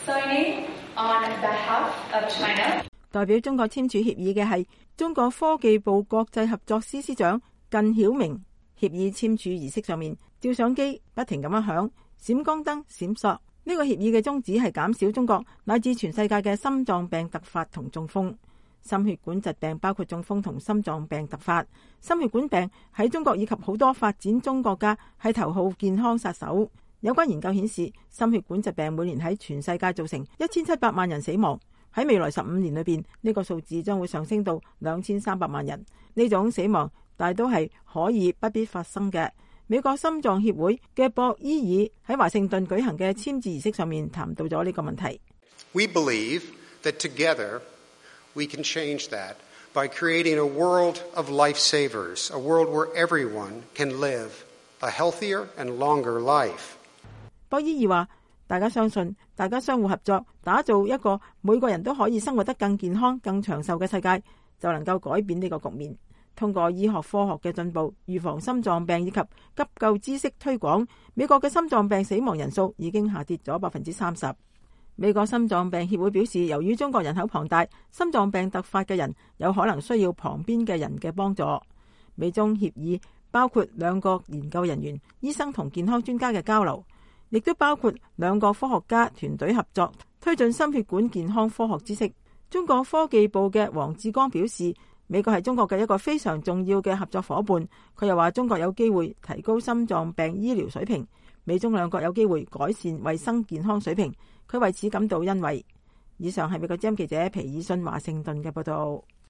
Signing on behalf of China。 代表中國簽署協議嘅係中國科技部國際合作司司長靳曉明。協議簽署儀式上面，照相機不停咁樣響，閃光燈閃爍。呢個協議嘅宗旨係減少中國乃至全世界嘅心臟病突發同中風。心血管疾病包括中風同心臟病突發。心血管病喺中國以及好多發展中國家係頭號健康殺手。有關研究顯示，心血管疾病每年喺全世界造成1700萬人死亡。喺未來15年裏邊，呢個數字將會上升到2300萬人。呢種死亡大都係可以不必發生嘅。美國心臟協會嘅博伊爾喺華盛頓舉行嘅簽字儀式上面談到咗呢個問題。 We believe that together we can change that by creating a world of life savers, a world where everyone can live a healthier and longer life. 博伊爾話：大家相信，大家相互合作，打造一個每個人都可以生活得更健康、更長壽嘅世界，就能夠改變呢個局面。通過醫學科學嘅進步，預防心臟病以及急救知識推廣，美國嘅心臟病死亡人數已經下跌咗30%。美國心臟病協會表示，由於中國人口龐大，心臟病突發嘅人有可能需要旁邊嘅人嘅幫助。美中協議包括兩國研究人員、醫生同健康專家嘅交流，亦都包括兩個科學家團隊合作，推進心血管健康科學知識。中國科技部嘅黃志剛表示，美國係中國嘅一個非常重要嘅合作夥伴。佢又話中國有機會提高心臟病醫療水平，美中兩國有機會改善衛生健康水平。佢為此感到欣慰。以上係美國之音記者皮爾遜華盛頓嘅報道。